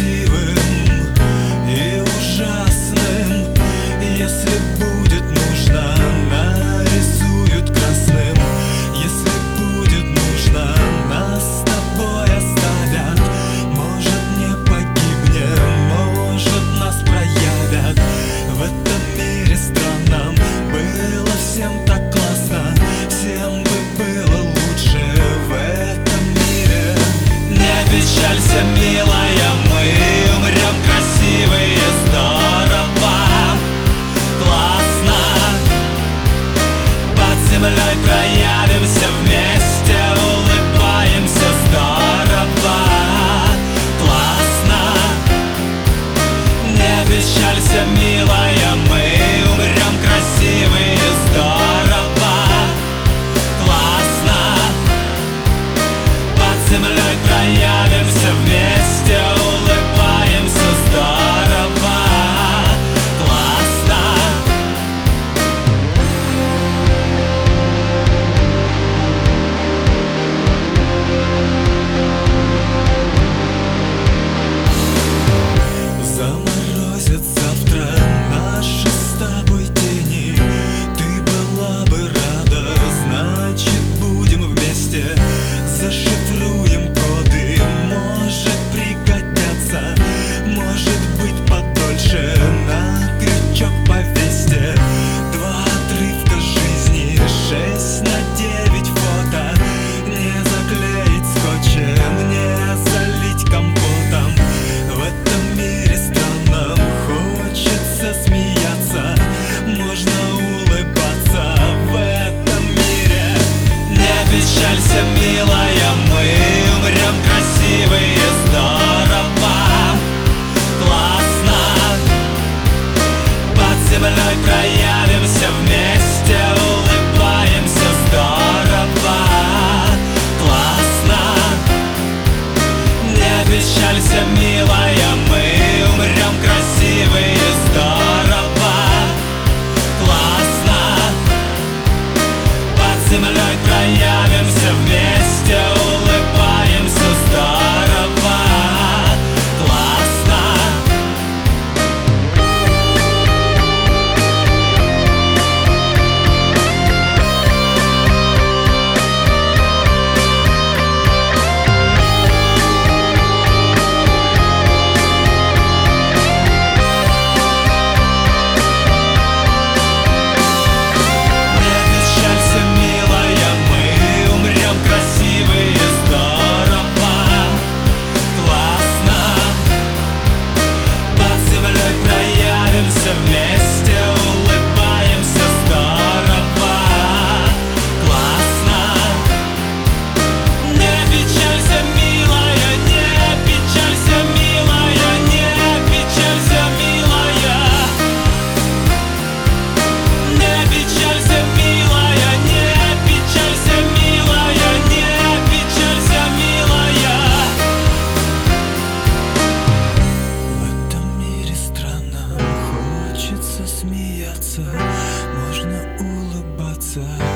красивым и ужасным. Если будет нужно, нарисуют красным. Если будет нужно, нас с тобой оставят. Может, не погибнем, может, нас проявят. В этом мире странном было всем так классно, всем бы было лучше в этом мире. Не печалься, милая, мы умрем красивые, здорово, классно. Под землей проявимся вместе, улыбаемся, здорово, классно. Не печалься, милая, мы умрем красивые, здорово, классно. Под землей проявимся вместе, улыбаемся, здорово, классно. Заморозят завтра наши с тобой тени. Ты была бы рада, значит, будем вместе. Зашифруем коды, может пригодятся, может быть подольше на крючок повесьте. 2 отрывка жизни, 6 на 9 фото. Не заклеить скотчем, не залить компотом. В этом мире странном хочется смеяться, можно улыбаться в этом мире. Не печалься, милая, мы умрем красивые, здорово, классно. Под землей проявимся вместе, улыбаемся, здорово, классно. Не печалься, милая, мы умрем красивые, здорово, классно. Под землей проявимся вместе, улыбаемся, здорово, классно. Не печалься, милая, мы умрем красивые, здорово, классно. Под землей проявимся вместе, улыбаемся, здорово, классно. Не печалься, милая, не печалься, милая, не печалься, милая. Не печалься, милая, не печалься, милая, не печалься, милая. В этом мире странном хочется смеяться, можно улыбаться.